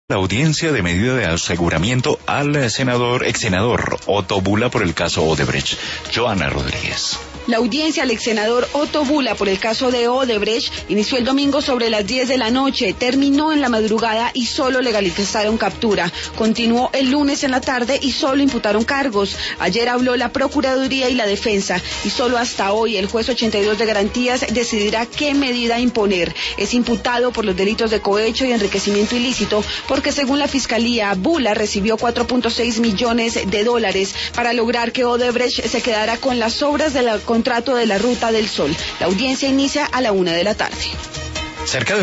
La audiencia de medida de aseguramiento al ex senador Otto Bula por el caso Odebrecht. Joana Rodríguez. La audiencia al ex senador Otto Bula por el caso de Odebrecht inició el domingo sobre las 10 de la noche, terminó en la madrugada y solo legalizaron captura. Continuó el lunes en la tarde y solo imputaron cargos. Ayer habló la Procuraduría y la Defensa y solo hasta hoy el juez 82 de garantías decidirá qué medida imponer. Es imputado por los delitos de cohecho y enriquecimiento ilícito porque según la Fiscalía, Bula recibió $4.6 millones para lograr que Odebrecht se quedara con las obras del contrato de la Ruta del Sol. La audiencia inicia a la 1 de la tarde. Cerca de